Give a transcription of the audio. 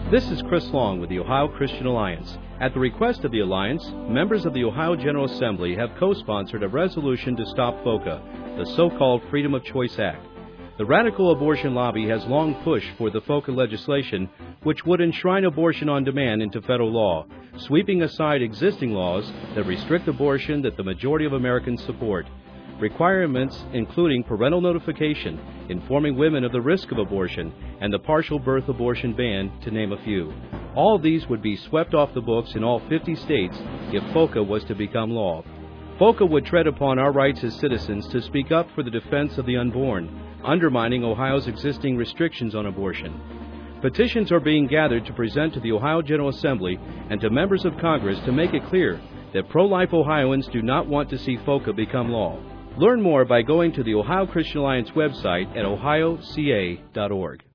This is Chris Long with the Ohio Christian Alliance. At the request of the Alliance, members of the Ohio General Assembly have co-sponsored a resolution to stop FOCA, the so-called Freedom of Choice Act. The radical abortion lobby has long pushed for the FOCA legislation, which would enshrine abortion on demand into federal law, sweeping aside existing laws that restrict abortion that the majority of Americans support. Requirements including parental notification, informing women of the risk of abortion, and the partial birth abortion ban, to name a few. All of these would be swept off the books in all 50 states if FOCA was to become law. FOCA would tread upon our rights as citizens to speak up for the defense of the unborn, undermining Ohio's existing restrictions on abortion. Petitions are being gathered to present to the Ohio General Assembly and to members of Congress to make it clear that pro-life Ohioans do not want to see FOCA become law. Learn more by going to the Ohio Christian Alliance website at ohioca.org.